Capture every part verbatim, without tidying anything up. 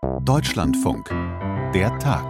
Deutschlandfunk. Der Tag.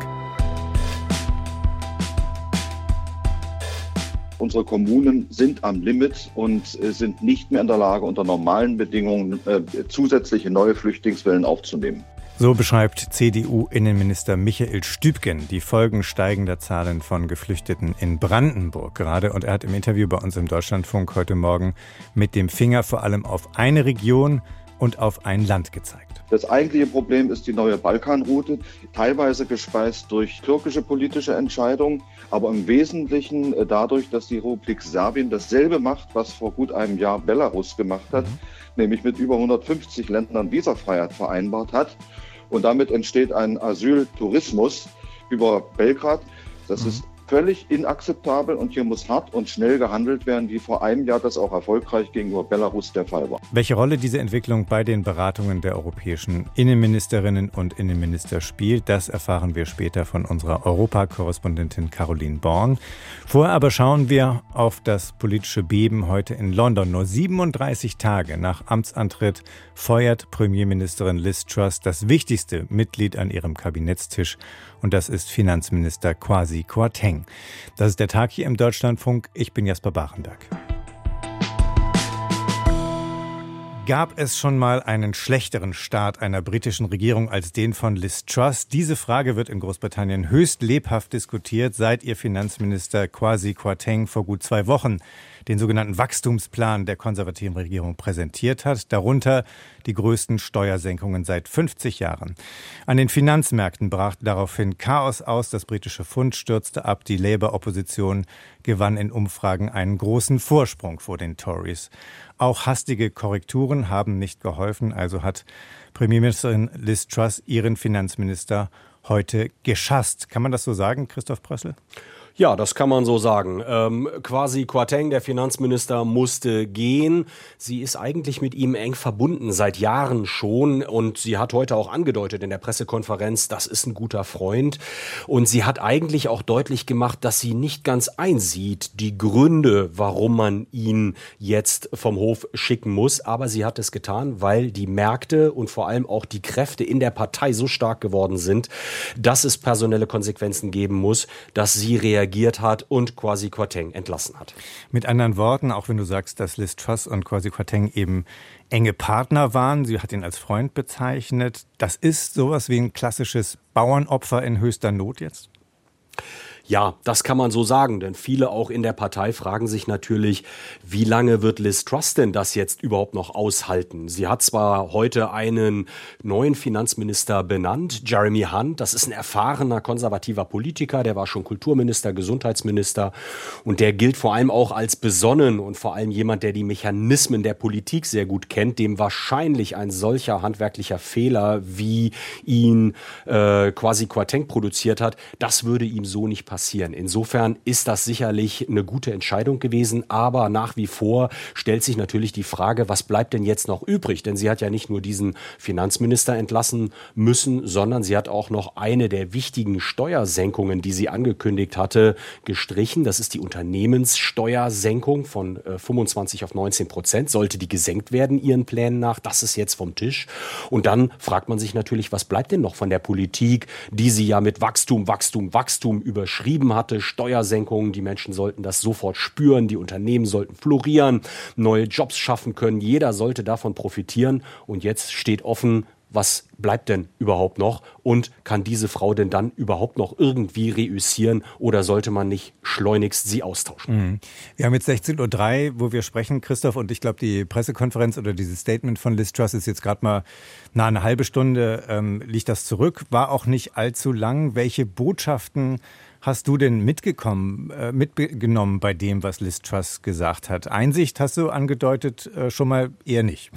Unsere Kommunen sind am Limit und sind nicht mehr in der Lage, unter normalen Bedingungen äh, zusätzliche neue Flüchtlingswellen aufzunehmen. So beschreibt C D U-Innenminister Michael Stübgen die Folgen steigender Zahlen von Geflüchteten in Brandenburg gerade. Und er hat im Interview bei uns im Deutschlandfunk heute Morgen mit dem Finger vor allem auf eine Region und auf ein Land gezeigt. Das eigentliche Problem ist die neue Balkanroute, teilweise gespeist durch türkische politische Entscheidungen, aber im Wesentlichen dadurch, dass die Republik Serbien dasselbe macht, was vor gut einem Jahr Belarus gemacht hat, mhm. nämlich mit über hundertfünfzig Ländern Visafreiheit vereinbart hat. Und damit entsteht ein Asyltourismus über Belgrad. Das mhm. ist völlig inakzeptabel und hier muss hart und schnell gehandelt werden, wie vor einem Jahr das auch erfolgreich gegenüber Belarus der Fall war. Welche Rolle diese Entwicklung bei den Beratungen der europäischen Innenministerinnen und Innenminister spielt, das erfahren wir später von unserer Europakorrespondentin Caroline Born. Vorher aber schauen wir auf das politische Beben heute in London. Nur siebenunddreißig Tage nach Amtsantritt feuert Premierministerin Liz Truss das wichtigste Mitglied an ihrem Kabinettstisch, und das ist Finanzminister Kwasi Kwarteng. Das ist der Tag hier im Deutschlandfunk. Ich bin Jasper Barenberg. Gab es schon mal einen schlechteren Start einer britischen Regierung als den von Liz Truss? Diese Frage wird in Großbritannien höchst lebhaft diskutiert, seit ihr Finanzminister Kwasi Kwarteng vor gut zwei Wochen den sogenannten Wachstumsplan der konservativen Regierung präsentiert hat, darunter die größten Steuersenkungen seit fünfzig Jahren. An den Finanzmärkten brach daraufhin Chaos aus, das britische Pfund stürzte ab, die Labour-Opposition gewann in Umfragen einen großen Vorsprung vor den Tories. Auch hastige Korrekturen haben nicht geholfen, also hat Premierministerin Liz Truss ihren Finanzminister heute geschasst. Kann man das so sagen, Christoph Prössl? Ja, das kann man so sagen. Ähm, Kwasi Kwarteng, der Finanzminister, musste gehen. Sie ist eigentlich mit ihm eng verbunden, seit Jahren schon. Und sie hat heute auch angedeutet in der Pressekonferenz, das ist ein guter Freund. Und sie hat eigentlich auch deutlich gemacht, dass sie nicht ganz einsieht, die Gründe, warum man ihn jetzt vom Hof schicken muss. Aber sie hat es getan, weil die Märkte und vor allem auch die Kräfte in der Partei so stark geworden sind, dass es personelle Konsequenzen geben muss, dass sie reagiert hat und Kwasi Kwarteng entlassen hat. Mit anderen Worten, auch wenn du sagst, dass Liz Truss und Kwasi Kwarteng eben enge Partner waren, sie hat ihn als Freund bezeichnet, das ist sowas wie ein klassisches Bauernopfer in höchster Not jetzt? Ja, das kann man so sagen, denn viele auch in der Partei fragen sich natürlich, wie lange wird Liz Truss denn das jetzt überhaupt noch aushalten? Sie hat zwar heute einen neuen Finanzminister benannt, Jeremy Hunt, das ist ein erfahrener konservativer Politiker, der war schon Kulturminister, Gesundheitsminister und der gilt vor allem auch als besonnen und vor allem jemand, der die Mechanismen der Politik sehr gut kennt, dem wahrscheinlich ein solcher handwerklicher Fehler, wie ihn äh, Kwasi Kwarteng produziert hat, das würde ihm so nicht passieren. Passieren. Insofern ist das sicherlich eine gute Entscheidung gewesen, aber nach wie vor stellt sich natürlich die Frage, was bleibt denn jetzt noch übrig? Denn sie hat ja nicht nur diesen Finanzminister entlassen müssen, sondern sie hat auch noch eine der wichtigen Steuersenkungen, die sie angekündigt hatte, gestrichen. Das ist die Unternehmenssteuersenkung von äh, fünfundzwanzig auf neunzehn Prozent. Sollte die gesenkt werden, ihren Plänen nach? Das ist jetzt vom Tisch. Und dann fragt man sich natürlich, was bleibt denn noch von der Politik, die sie ja mit Wachstum, Wachstum, Wachstum überschrieben hatte, Steuersenkungen, die Menschen sollten das sofort spüren, die Unternehmen sollten florieren, neue Jobs schaffen können, jeder sollte davon profitieren und jetzt steht offen, was bleibt denn überhaupt noch und kann diese Frau denn dann überhaupt noch irgendwie reüssieren oder sollte man nicht schleunigst sie austauschen? Mhm. Wir haben jetzt sechzehn Uhr drei, wo wir sprechen, Christoph, und ich glaube, die Pressekonferenz oder dieses Statement von Liz Truss ist jetzt gerade mal na, eine halbe Stunde ähm, liegt das zurück, war auch nicht allzu lang. Welche Botschaften hast du denn mitgekommen, äh, mitgenommen bei dem, was Liz Truss gesagt hat? Einsicht hast du angedeutet, äh, schon mal eher nicht.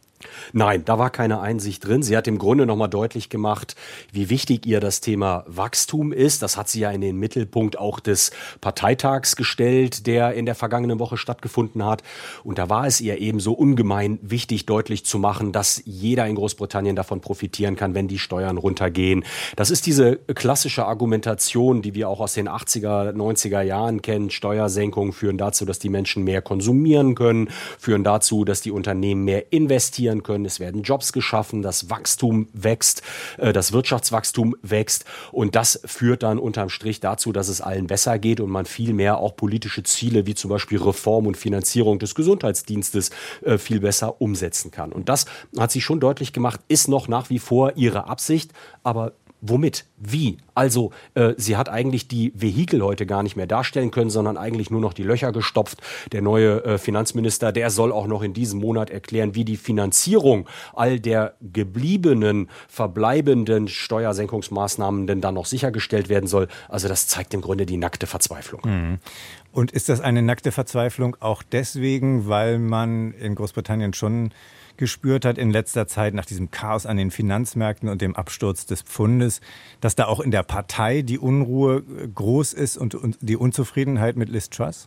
Nein, da war keine Einsicht drin. Sie hat im Grunde nochmal deutlich gemacht, wie wichtig ihr das Thema Wachstum ist. Das hat sie ja in den Mittelpunkt auch des Parteitags gestellt, der in der vergangenen Woche stattgefunden hat. Und da war es ihr eben so ungemein wichtig, deutlich zu machen, dass jeder in Großbritannien davon profitieren kann, wenn die Steuern runtergehen. Das ist diese klassische Argumentation, die wir auch aus den achtziger, neunziger Jahren kennen. Steuersenkungen führen dazu, dass die Menschen mehr konsumieren können, führen dazu, dass die Unternehmen mehr investieren investieren können, es werden Jobs geschaffen, das Wachstum wächst, äh, das Wirtschaftswachstum wächst und das führt dann unterm Strich dazu, dass es allen besser geht und man viel mehr auch politische Ziele wie zum Beispiel Reform und Finanzierung des Gesundheitsdienstes äh, viel besser umsetzen kann. Und das hat sie schon deutlich gemacht, ist noch nach wie vor ihre Absicht, aber womit? Wie? Also äh, sie hat eigentlich die Vehikel heute gar nicht mehr darstellen können, sondern eigentlich nur noch die Löcher gestopft. Der neue äh, Finanzminister, der soll auch noch in diesem Monat erklären, wie die Finanzierung all der gebliebenen, verbleibenden Steuersenkungsmaßnahmen denn dann noch sichergestellt werden soll. Also das zeigt im Grunde die nackte Verzweiflung. Mhm. Und ist das eine nackte Verzweiflung auch deswegen, weil man in Großbritannien schon gespürt hat in letzter Zeit nach diesem Chaos an den Finanzmärkten und dem Absturz des Pfundes, dass da auch in der Partei die Unruhe groß ist und, und die Unzufriedenheit mit Liz Truss?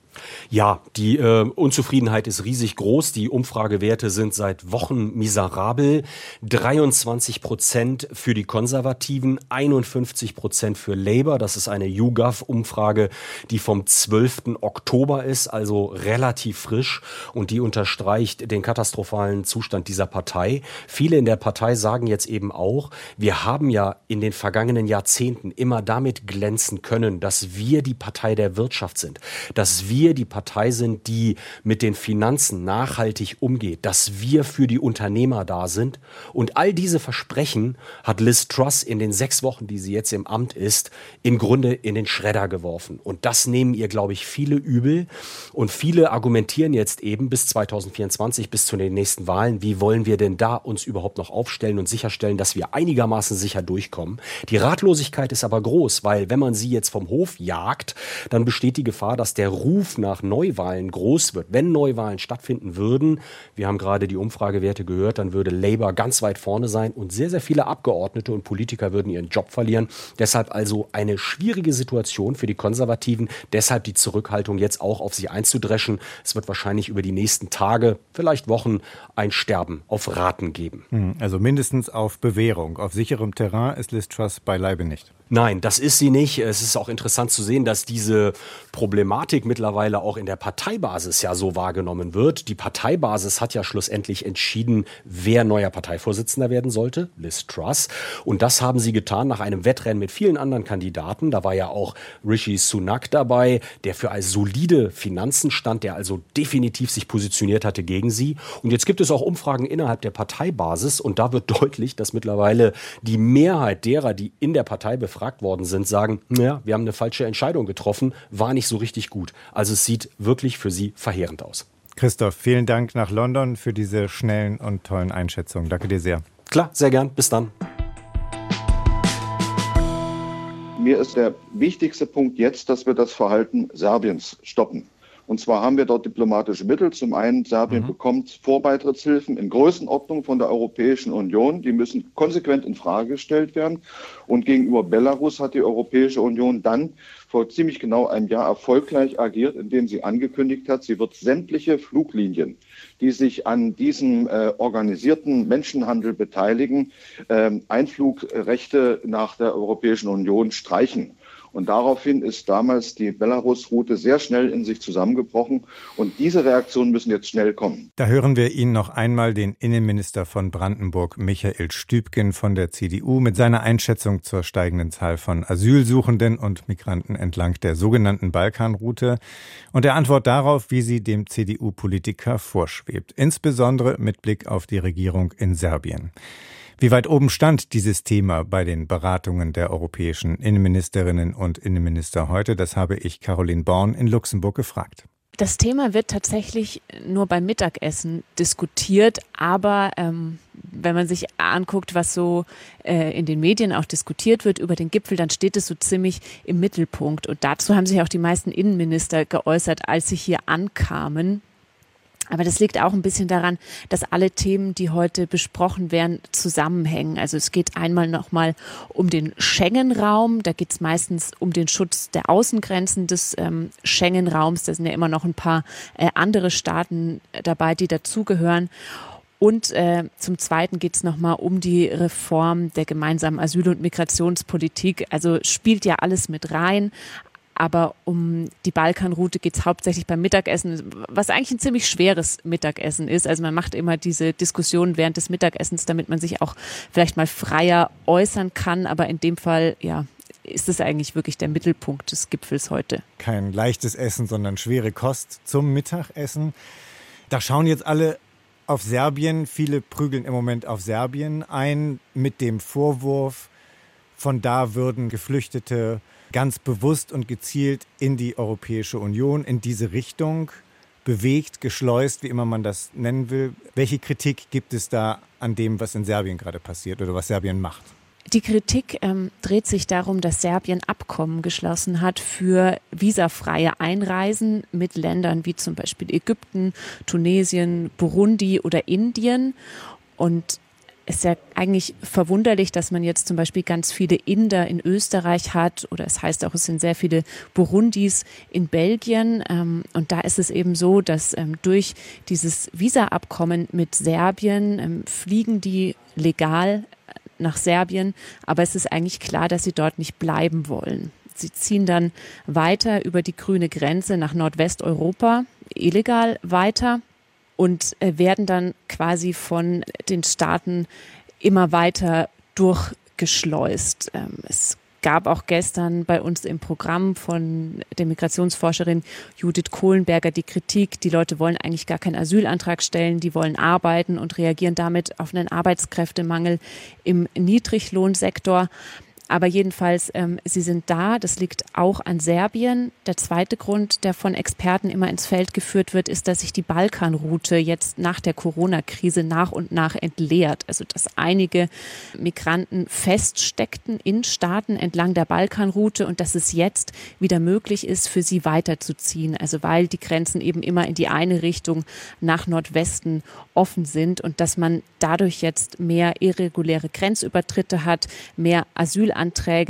Ja, die äh, Unzufriedenheit ist riesig groß. Die Umfragewerte sind seit Wochen miserabel. dreiundzwanzig Prozent für die Konservativen, einundfünfzig Prozent für Labour. Das ist eine YouGov-Umfrage, die vom zwölften Oktober ist, also relativ frisch. Und die unterstreicht den katastrophalen Zustand dieser Partei. Viele in der Partei sagen jetzt eben auch, wir haben ja in den vergangenen Jahrzehnten immer damit glänzen können, dass wir die Partei der Wirtschaft sind, dass wir die Partei sind, die mit den Finanzen nachhaltig umgeht, dass wir für die Unternehmer da sind. Und all diese Versprechen hat Liz Truss in den sechs Wochen, die sie jetzt im Amt ist, im Grunde in den Schredder geworfen. Und das nehmen ihr, glaube ich, viele übel. Und viele argumentieren jetzt eben bis zweitausendvierundzwanzig, bis zu den nächsten Wahlen, wie wollen wir denn da uns überhaupt noch aufstellen und sicherstellen, dass wir einigermaßen sicher durchkommen. Die Ratlosigkeit ist aber groß, weil wenn man sie jetzt vom Hof jagt, dann besteht die Gefahr, dass der Ruf nach Neuwahlen groß wird. Wenn Neuwahlen stattfinden würden, wir haben gerade die Umfragewerte gehört, dann würde Labour ganz weit vorne sein und sehr, sehr viele Abgeordnete und Politiker würden ihren Job verlieren. Deshalb also eine schwierige Situation für die Konservativen. Deshalb die Zurückhaltung, jetzt auch auf sie einzudreschen. Es wird wahrscheinlich über die nächsten Tage, vielleicht Wochen, ein Sterben auf Raten geben. Also mindestens auf Bewährung. Auf sicherem Terrain ist Liz Truss beileibe nicht. Nein, das ist sie nicht. Es ist auch interessant zu sehen, dass diese Problematik mittlerweile auch in der Parteibasis ja so wahrgenommen wird. Die Parteibasis hat ja schlussendlich entschieden, wer neuer Parteivorsitzender werden sollte, Liz Truss. Und das haben sie getan nach einem Wettrennen mit vielen anderen Kandidaten. Da war ja auch Rishi Sunak dabei, der für als solide Finanzen stand, der also definitiv sich positioniert hatte gegen sie. Und jetzt gibt es auch Umfragen innerhalb der Parteibasis und da wird deutlich, dass mittlerweile die Mehrheit derer, die in der Partei befragt worden sind, sagen, naja, wir haben eine falsche Entscheidung getroffen, war nicht so richtig gut. Also es sieht wirklich für sie verheerend aus. Christoph, vielen Dank nach London für diese schnellen und tollen Einschätzungen. Danke dir sehr. Klar, sehr gern. Bis dann. Mir ist der wichtigste Punkt jetzt, dass wir das Verhalten Serbiens stoppen. Und zwar haben wir dort diplomatische Mittel. Zum einen, Serbien mhm. bekommt Vorbeitrittshilfen in Größenordnung von der Europäischen Union. Die müssen konsequent in Frage gestellt werden. Und gegenüber Belarus hat die Europäische Union dann vor ziemlich genau einem Jahr erfolgreich agiert, indem sie angekündigt hat, sie wird sämtliche Fluglinien, die sich an diesem äh, organisierten Menschenhandel beteiligen, äh, Einflugrechte nach der Europäischen Union streichen. Und daraufhin ist damals die Belarus-Route sehr schnell in sich zusammengebrochen. Und diese Reaktionen müssen jetzt schnell kommen. Da hören wir Ihnen noch einmal den Innenminister von Brandenburg, Michael Stübgen von der C D U, mit seiner Einschätzung zur steigenden Zahl von Asylsuchenden und Migranten entlang der sogenannten Balkanroute und der Antwort darauf, wie sie dem C D U-Politiker vorschwebt. Insbesondere mit Blick auf die Regierung in Serbien. Wie weit oben stand dieses Thema bei den Beratungen der europäischen Innenministerinnen und Innenminister heute? Das habe ich Caroline Born in Luxemburg gefragt. Das Thema wird tatsächlich nur beim Mittagessen diskutiert, aber ähm, wenn man sich anguckt, was so äh, in den Medien auch diskutiert wird über den Gipfel, dann steht es so ziemlich im Mittelpunkt. Und dazu haben sich auch die meisten Innenminister geäußert, als sie hier ankamen. Aber das liegt auch ein bisschen daran, dass alle Themen, die heute besprochen werden, zusammenhängen. Also es geht einmal nochmal um den Schengen-Raum. Da geht es meistens um den Schutz der Außengrenzen des ähm, Schengen-Raums. Da sind ja immer noch ein paar äh, andere Staaten dabei, die dazugehören. Und äh, zum Zweiten geht es nochmal um die Reform der gemeinsamen Asyl- und Migrationspolitik. Also spielt ja alles mit rein. Aber um die Balkanroute geht es hauptsächlich beim Mittagessen, was eigentlich ein ziemlich schweres Mittagessen ist. Also man macht immer diese Diskussion während des Mittagessens, damit man sich auch vielleicht mal freier äußern kann. Aber in dem Fall, ja, ist es eigentlich wirklich der Mittelpunkt des Gipfels heute. Kein leichtes Essen, sondern schwere Kost zum Mittagessen. Da schauen jetzt alle auf Serbien. Viele prügeln im Moment auf Serbien ein mit dem Vorwurf, von da würden Geflüchtete ganz bewusst und gezielt in die Europäische Union, in diese Richtung bewegt, geschleust, wie immer man das nennen will. Welche Kritik gibt es da an dem, was in Serbien gerade passiert oder was Serbien macht? Die Kritik ähm, dreht sich darum, dass Serbien Abkommen geschlossen hat für visafreie Einreisen mit Ländern wie zum Beispiel Ägypten, Tunesien, Burundi oder Indien. Und es ist ja eigentlich verwunderlich, dass man jetzt zum Beispiel ganz viele Inder in Österreich hat oder es heißt auch, es sind sehr viele Burundis in Belgien. Und da ist es eben so, dass durch dieses Visa-Abkommen mit Serbien fliegen die legal nach Serbien, aber es ist eigentlich klar, dass sie dort nicht bleiben wollen. Sie ziehen dann weiter über die grüne Grenze nach Nordwesteuropa, illegal weiter und werden dann quasi von den Staaten immer weiter durchgeschleust. Es gab auch gestern bei uns im Programm von der Migrationsforscherin Judith Kohlenberger die Kritik, die Leute wollen eigentlich gar keinen Asylantrag stellen, die wollen arbeiten und reagieren damit auf einen Arbeitskräftemangel im Niedriglohnsektor. Aber jedenfalls, ähm, sie sind da. Das liegt auch an Serbien. Der zweite Grund, der von Experten immer ins Feld geführt wird, ist, dass sich die Balkanroute jetzt nach der Corona-Krise nach und nach entleert. Also, dass einige Migranten feststeckten in Staaten entlang der Balkanroute und dass es jetzt wieder möglich ist, für sie weiterzuziehen. Also, weil die Grenzen eben immer in die eine Richtung nach Nordwesten offen sind und dass man dadurch jetzt mehr irreguläre Grenzübertritte hat, mehr Asylanträge,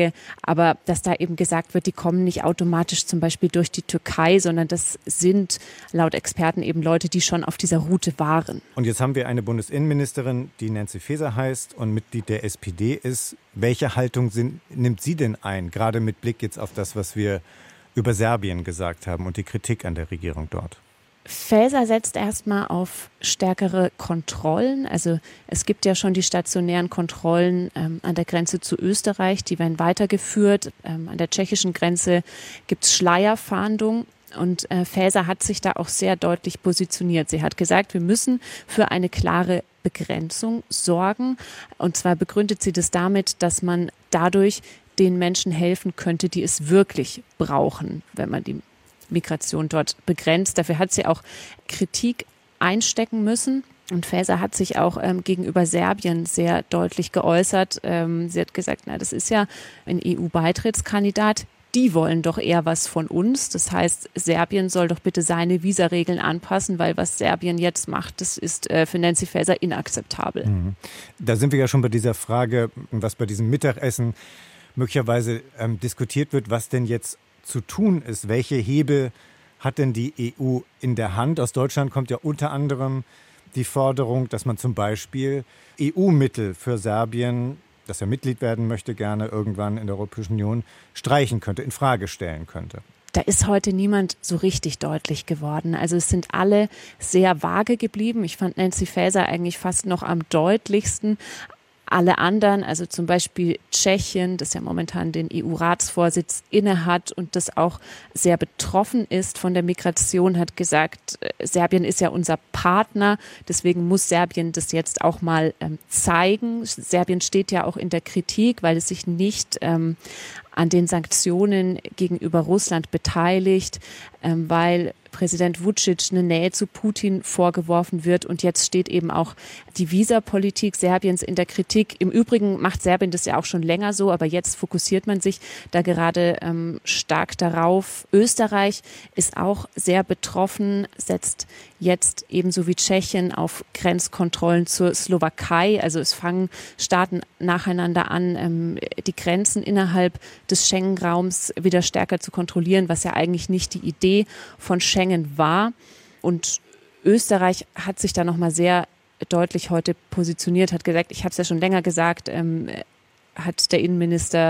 aber dass da eben gesagt wird, die kommen nicht automatisch zum Beispiel durch die Türkei, sondern das sind laut Experten eben Leute, die schon auf dieser Route waren. Und jetzt haben wir eine Bundesinnenministerin, die Nancy Faeser heißt und Mitglied der S P D ist. Welche Haltung sind, nimmt sie denn ein, gerade mit Blick jetzt auf das, was wir über Serbien gesagt haben und die Kritik an der Regierung dort? Faeser setzt erstmal auf stärkere Kontrollen. Also es gibt ja schon die stationären Kontrollen ähm, an der Grenze zu Österreich, die werden weitergeführt. Ähm, an der tschechischen Grenze gibt es Schleierfahndung. Und äh, Faeser hat sich da auch sehr deutlich positioniert. Sie hat gesagt, wir müssen für eine klare Begrenzung sorgen. Und zwar begründet sie das damit, dass man dadurch den Menschen helfen könnte, die es wirklich brauchen, wenn man die Migration dort begrenzt. Dafür hat sie auch Kritik einstecken müssen. Und Faeser hat sich auch ähm, gegenüber Serbien sehr deutlich geäußert. Ähm, sie hat gesagt, na, das ist ja ein E U-Beitrittskandidat. Die wollen doch eher was von uns. Das heißt, Serbien soll doch bitte seine Visaregeln anpassen, weil was Serbien jetzt macht, das ist äh, für Nancy Faeser inakzeptabel. Mhm. Da sind wir ja schon bei dieser Frage, was bei diesem Mittagessen möglicherweise ähm, diskutiert wird, was denn jetzt zu tun ist. Welche Hebel hat denn die E U in der Hand? Aus Deutschland kommt ja unter anderem die Forderung, dass man zum Beispiel E U-Mittel für Serbien, das ja Mitglied werden möchte, gerne irgendwann in der Europäischen Union, streichen könnte, in Frage stellen könnte. Da ist heute niemand so richtig deutlich geworden. Also es sind alle sehr vage geblieben. Ich fand Nancy Faeser eigentlich fast noch am deutlichsten. Alle anderen, also zum Beispiel Tschechien, das ja momentan den E U-Ratsvorsitz innehat und das auch sehr betroffen ist von der Migration, hat gesagt, Serbien ist ja unser Partner, deswegen muss Serbien das jetzt auch mal ähm, zeigen. Serbien steht ja auch in der Kritik, weil es sich nicht ähm, an den Sanktionen gegenüber Russland beteiligt, ähm, weil Präsident Vučić eine Nähe zu Putin vorgeworfen wird. Und jetzt steht eben auch die Visapolitik Serbiens in der Kritik. Im Übrigen macht Serbien das ja auch schon länger so, aber jetzt fokussiert man sich da gerade ähm, stark darauf. Österreich ist auch sehr betroffen, setzt jetzt ebenso wie Tschechien auf Grenzkontrollen zur Slowakei. Also es fangen Staaten nacheinander an, ähm, die Grenzen innerhalb des Schengen-Raums wieder stärker zu kontrollieren, was ja eigentlich nicht die Idee von Schengen war. Und Österreich hat sich da nochmal sehr deutlich heute positioniert, hat gesagt, ich habe es ja schon länger gesagt, ähm, hat der Innenminister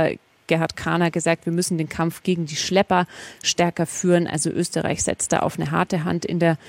Gerhard Kahner gesagt, wir müssen den Kampf gegen die Schlepper stärker führen. Also Österreich setzt da auf eine harte Hand in der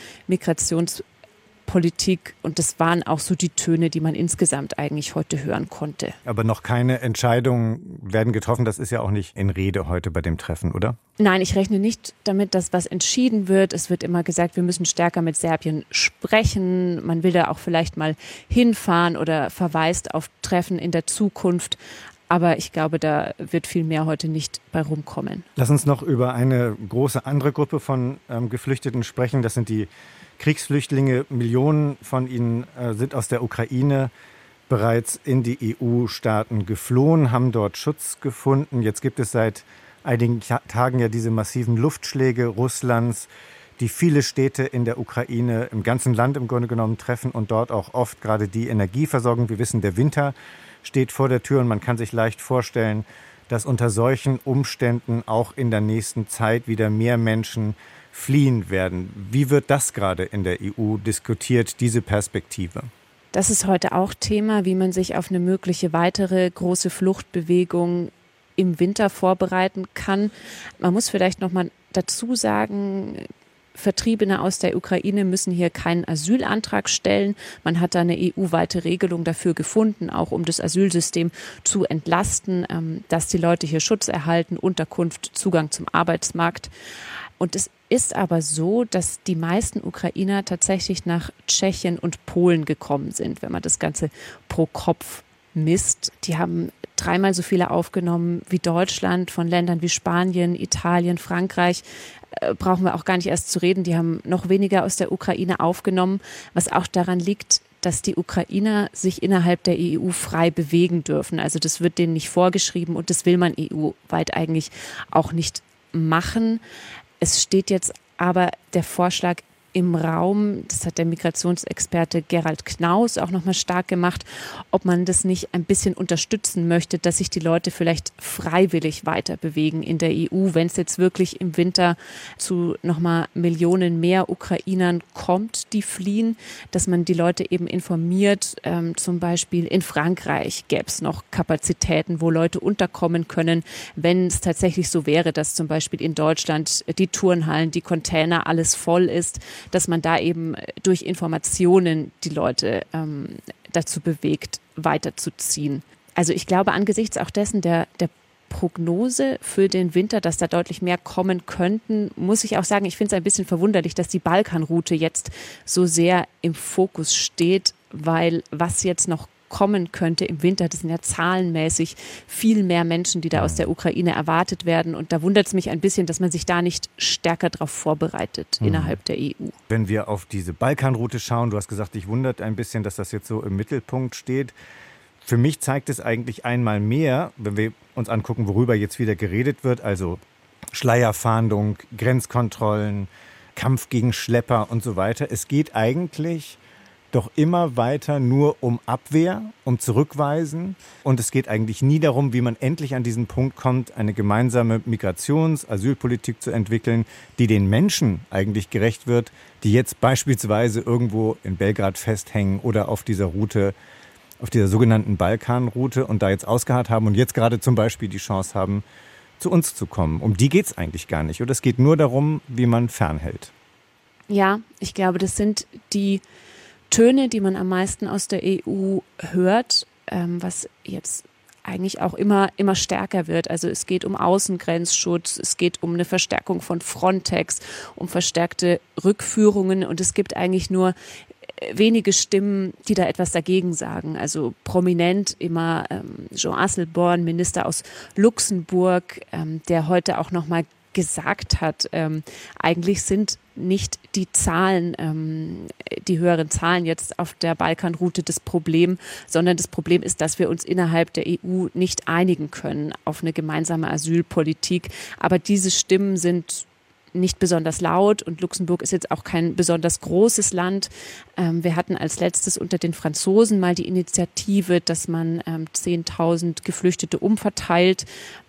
Migrationspolitik. Und das waren auch so die Töne, die man insgesamt eigentlich heute hören konnte. Aber noch keine Entscheidungen werden getroffen. Das ist ja auch nicht in Rede heute bei dem Treffen, oder? Nein, ich rechne nicht damit, dass was entschieden wird. Es wird immer gesagt, wir müssen stärker mit Serbien sprechen. Man will da auch vielleicht mal hinfahren oder verweist auf Treffen in der Zukunft. Aber ich glaube, da wird viel mehr heute nicht bei rumkommen. Lass uns noch über eine große andere Gruppe von ähm, Geflüchteten sprechen. Das sind die Kriegsflüchtlinge. Millionen von ihnen äh, sind aus der Ukraine bereits in die E U-Staaten geflohen, haben dort Schutz gefunden. Jetzt gibt es seit einigen Tagen ja diese massiven Luftschläge Russlands, die viele Städte in der Ukraine, im ganzen Land im Grunde genommen treffen und dort auch oft gerade die Energieversorgung. Wir wissen, der Winter steht vor der Tür und man kann sich leicht vorstellen, dass unter solchen Umständen auch in der nächsten Zeit wieder mehr Menschen fliehen werden. Wie wird das gerade in der E U diskutiert, diese Perspektive? Das ist heute auch Thema, wie man sich auf eine mögliche weitere große Fluchtbewegung im Winter vorbereiten kann. Man muss vielleicht noch mal dazu sagen, Vertriebene aus der Ukraine müssen hier keinen Asylantrag stellen. Man hat da eine E U-weite Regelung dafür gefunden, auch um das Asylsystem zu entlasten, dass die Leute hier Schutz erhalten, Unterkunft, Zugang zum Arbeitsmarkt. Und es ist aber so, dass die meisten Ukrainer tatsächlich nach Tschechien und Polen gekommen sind, wenn man das Ganze pro Kopf misst. Die haben dreimal so viele aufgenommen wie Deutschland, von Ländern wie Spanien, Italien, Frankreich. Äh, brauchen wir auch gar nicht erst zu reden. Die haben noch weniger aus der Ukraine aufgenommen, was auch daran liegt, dass die Ukrainer sich innerhalb der E U frei bewegen dürfen. Also das wird denen nicht vorgeschrieben und das will man E U-weit eigentlich auch nicht machen. Es steht jetzt aber der Vorschlag im Raum, das hat der Migrationsexperte Gerald Knaus auch nochmal stark gemacht, ob man das nicht ein bisschen unterstützen möchte, dass sich die Leute vielleicht freiwillig weiter bewegen in der E U, wenn es jetzt wirklich im Winter zu nochmal Millionen mehr Ukrainern kommt, die fliehen, dass man die Leute eben informiert. Ähm, zum Beispiel in Frankreich gäbe es noch Kapazitäten, wo Leute unterkommen können, wenn es tatsächlich so wäre, dass zum Beispiel in Deutschland die Turnhallen, die Container, alles voll ist, dass man da eben durch Informationen die Leute ähm, dazu bewegt, weiterzuziehen. Also ich glaube, angesichts auch dessen der, der Prognose für den Winter, dass da deutlich mehr kommen könnten, muss ich auch sagen, ich finde es ein bisschen verwunderlich, dass die Balkanroute jetzt so sehr im Fokus steht, weil was jetzt noch kommen könnte im Winter, das sind ja zahlenmäßig viel mehr Menschen, die da aus der Ukraine erwartet werden. Und da wundert es mich ein bisschen, dass man sich da nicht stärker darauf vorbereitet mhm. innerhalb der E U. Wenn wir auf diese Balkanroute schauen, du hast gesagt, dich wundert ein bisschen, dass das jetzt so im Mittelpunkt steht. Für mich zeigt es eigentlich einmal mehr, wenn wir uns angucken, worüber jetzt wieder geredet wird, also Schleierfahndung, Grenzkontrollen, Kampf gegen Schlepper und so weiter. Es geht eigentlich doch immer weiter nur um Abwehr, um Zurückweisen. Und es geht eigentlich nie darum, wie man endlich an diesen Punkt kommt, eine gemeinsame Migrations-, Asylpolitik zu entwickeln, die den Menschen eigentlich gerecht wird, die jetzt beispielsweise irgendwo in Belgrad festhängen oder auf dieser Route, auf dieser sogenannten Balkanroute und da jetzt ausgeharrt haben und jetzt gerade zum Beispiel die Chance haben, zu uns zu kommen. Um die geht es eigentlich gar nicht. Und es geht nur darum, wie man fernhält. Ja, ich glaube, das sind die Töne, die man am meisten aus der E U hört, ähm, was jetzt eigentlich auch immer, immer stärker wird. Also es geht um Außengrenzschutz, es geht um eine Verstärkung von Frontex, um verstärkte Rückführungen und es gibt eigentlich nur wenige Stimmen, die da etwas dagegen sagen. Also prominent immer ähm, Jean Asselborn, Minister aus Luxemburg, ähm, der heute auch nochmal gesagt hat, ähm, eigentlich sind nicht die Zahlen, ähm, die höheren Zahlen jetzt auf der Balkanroute das Problem, sondern das Problem ist, dass wir uns innerhalb der E U nicht einigen können auf eine gemeinsame Asylpolitik. Aber diese Stimmen sind nicht besonders laut und Luxemburg ist jetzt auch kein besonders großes Land. Ähm, wir hatten als letztes unter den Franzosen mal die Initiative, dass man ähm, zehntausend Geflüchtete umverteilt.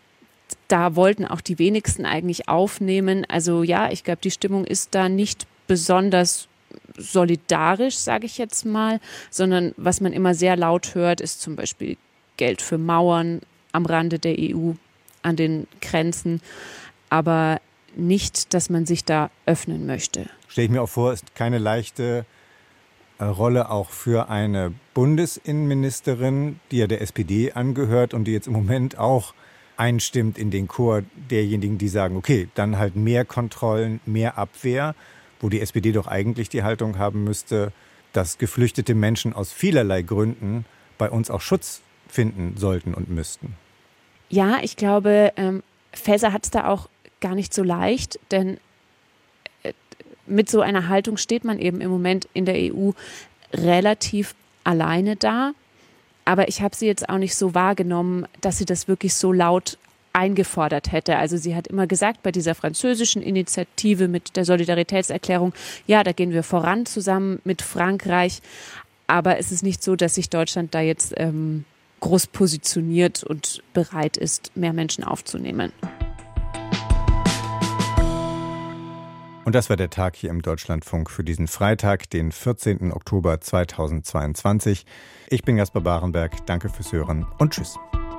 Da wollten auch die wenigsten eigentlich aufnehmen. Also ja, ich glaube, die Stimmung ist da nicht besonders solidarisch, sage ich jetzt mal, sondern was man immer sehr laut hört, ist zum Beispiel Geld für Mauern am Rande der E U. an den Grenzen, aber nicht, dass man sich da öffnen möchte. Stelle ich mir auch vor, ist keine leichte äh, Rolle auch für eine Bundesinnenministerin, die ja der S P D angehört und die jetzt im Moment auch einstimmt in den Chor derjenigen, die sagen, okay, dann halt mehr Kontrollen, mehr Abwehr, wo die S P D doch eigentlich die Haltung haben müsste, dass geflüchtete Menschen aus vielerlei Gründen bei uns auch Schutz finden sollten und müssten. Ja, ich glaube, ähm, Faeser hat es da auch gar nicht so leicht, denn äh, mit so einer Haltung steht man eben im Moment in der E U relativ alleine da. Aber ich habe sie jetzt auch nicht so wahrgenommen, dass sie das wirklich so laut eingefordert hätte. Also sie hat immer gesagt, bei dieser französischen Initiative mit der Solidaritätserklärung, ja, da gehen wir voran zusammen mit Frankreich. Aber es ist nicht so, dass sich Deutschland da jetzt ähm, groß positioniert und bereit ist, mehr Menschen aufzunehmen. Und das war der Tag hier im Deutschlandfunk für diesen Freitag, den vierzehnten Oktober zweitausendzweiundzwanzig. Ich bin Jasper Barenberg, danke fürs Hören und tschüss.